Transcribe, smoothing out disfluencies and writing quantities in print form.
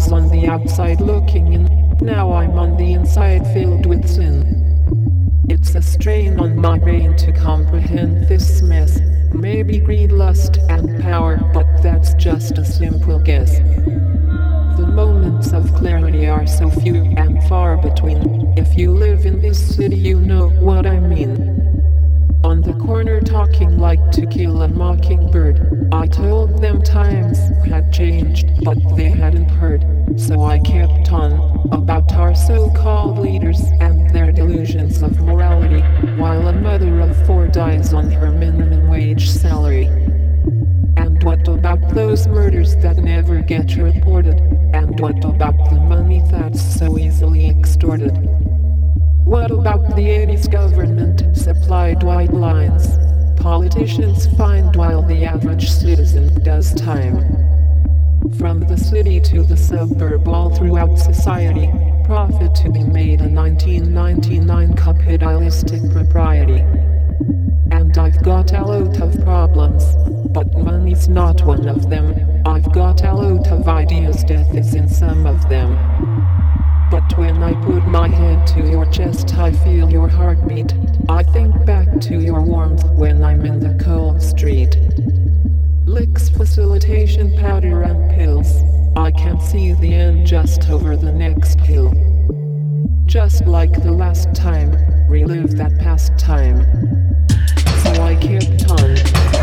was on the outside looking in. Now I'm on the inside filled with sin. It's a strain on my brain to comprehend this mess. Maybe greed, lust, and power, but that's just a simple guess. The moments of clarity are so few and far between. If you live in this city, you know what I mean. On the corner talking like To Kill a Mockingbird, I told them times had changed, but they hadn't heard. So I kept on about our so-called leaders and their delusions of morality, while a mother of 4 dies on her minimum wage salary. And what about those murders that never get reported? And what about the money that's so easily extorted? What about the 80s government supplied white lines? Politicians fined while the average citizen does time. From the city to the suburb, all throughout society, profit to be made, a 1999 capitalistic propriety. And I've got a lot of problems, but money's not one of them. I've got a lot of ideas, death is in some of them. But when I put my head to your chest, I feel your heartbeat. I think back to your warmth when I'm in the cold street. Licks, facilitation, powder and pills. I can see the end just over the next hill. Just like the last time, relive that past time. So I kept on.